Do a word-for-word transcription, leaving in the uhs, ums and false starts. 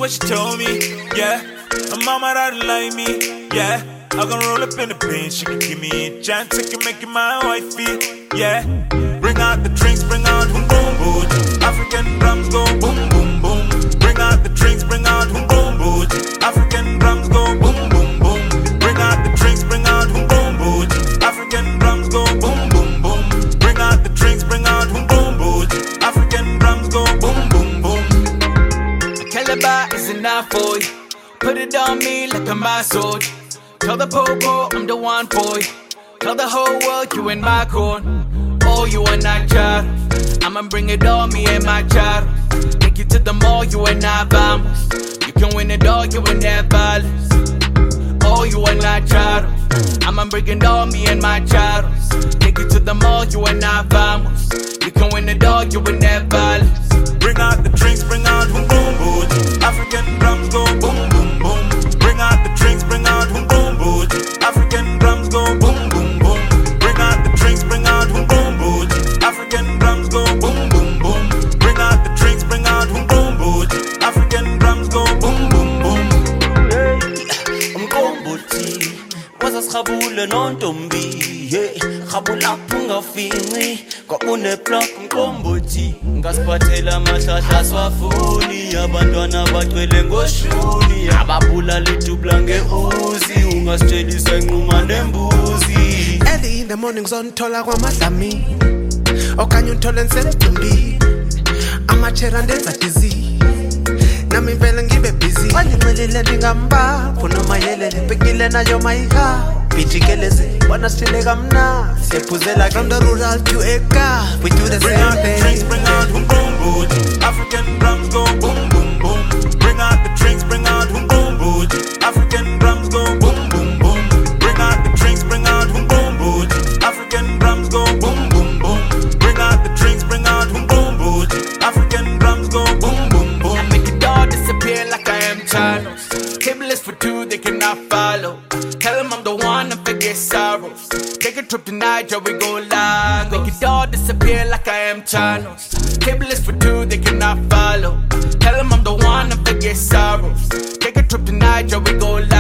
what she told me, yeah. My mama don't like me, yeah. I can roll up in the paint, she can give me a chance, I can make it my wifey, yeah. Bring out the drinks, bring out boom boom boom. African drums go boom boom boom. Bring out the drinks, bring out boom boom boom. African drums go boom boom boom. Bring out the drinks, bring out boom boom boom. African drums go boom boom boom. Bring out the drinks, bring out boom boom boom. African drums go boom boom boom. A caliber is enough for you. Put it on me like a my sword. Tell the popo I'm the one for you. Tell the whole world you in my corner. Oh, you are not child. I'ma bring it on me and my child. Take you to the mall, you and I vamos. You can win it all, you and that balance. Oh, you are not child. I'ma bring it on me and my child. Take you to the mall, you and I vamos. You can win it all, you and that balance. Bring out the drinks, bring out boom boom boom. African drums go boom boom boom. Bring out the drinks, bring out boom boom boom. African drums go boom boom boom. Bring out the drinks, bring out boom boom boom. African drums go boom boom boom. Bring out the drinks, bring out boom boom boom. African drums go boom boom boom. Umqombothi wasasirhabule nontombi, hey rhabula phungafini kwaune block umqombothi ngasiphathela amahlahla swafuni abantwana bacwele ngoshuni ababula lidubla ngeuzi ungasitshelisa inquma nembuzi. Early in the morning zonithola kwamadlami okanye uthole ngisemdumbi amachera ndenza dizzy nami vele ngibe busy wandincelile ndingamba noma yelele bekile nayo mayiha bijikelezi bona sithile kamna siyaphuzela from the rural to eka we do the bring same out the drinks, bring out boom boom boom. African drums go boom boom boom. Bring out the drinks, bring out boom boom boom. African drums go boom boom boom. Bring out the drinks, bring out boom boom boom. African drums go boom boom boom. Bring out the drinks, bring out boom boom boom. African drums go boom boom boom. I make it all disappear like I am Thanos. Table is for two, they cannot follow. Tell them I'm the one and forget sorrows. Take a trip to Niger, we go Lagos. Make it all disappear like I am Thanos. Table is for two, they cannot follow. Tell them I'm the one and forget sorrows. Take a trip to Niger, we go Lagos.